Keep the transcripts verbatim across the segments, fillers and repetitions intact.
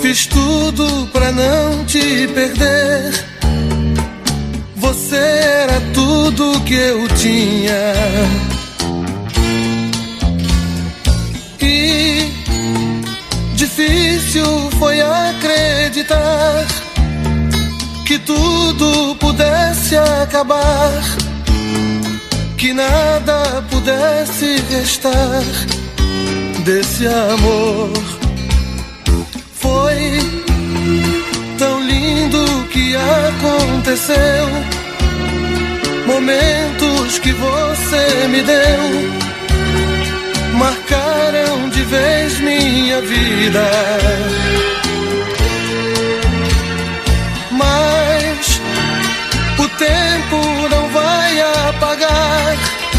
Fiz tudo pra não te perder. Você era tudo que eu tinha. E difícil foi acreditar que tudo pudesse acabar, que nada pudesse restar desse amor. Foi tão lindo que aconteceu, momentos que você me deu marcaram de vez minha vida. Mas o tempo não vai apagar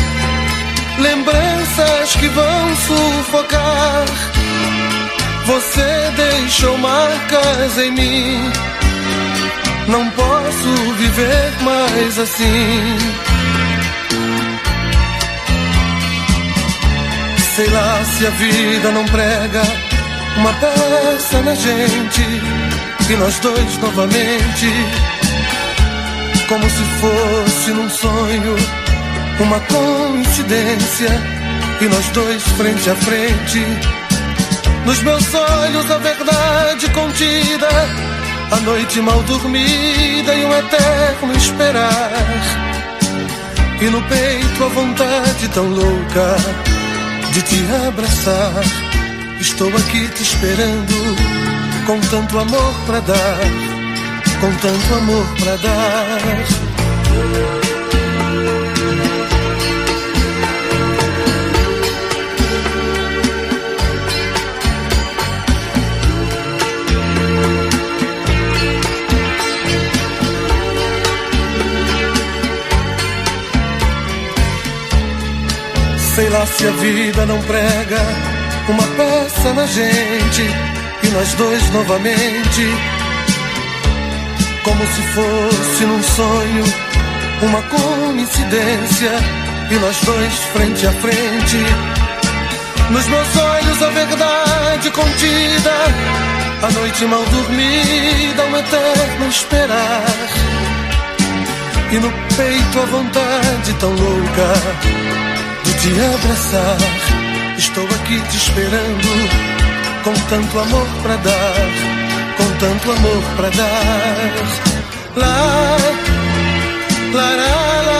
lembranças que vão sufocar. Você deixou marcas em mim, não posso viver mais assim. Sei lá se a vida não prega uma peça na gente, e nós dois novamente, como se fosse num sonho, uma coincidência, e nós dois frente a frente. Nos meus olhos a verdade contida, a noite mal dormida e um eterno esperar, e no peito a vontade tão louca de te abraçar. Estou aqui te esperando, com tanto amor pra dar, com tanto amor pra dar. Sei lá se a vida não prega uma peça na gente, e nós dois novamente, como se fosse num sonho, uma coincidência, e nós dois frente a frente. Nos meus olhos a verdade contida, a noite mal dormida, um eterno esperar, e no peito a vontade tão louca de te abraçar. Estou aqui te esperando, com tanto amor pra dar, com tanto amor pra dar. Lá, lá, lá, lá.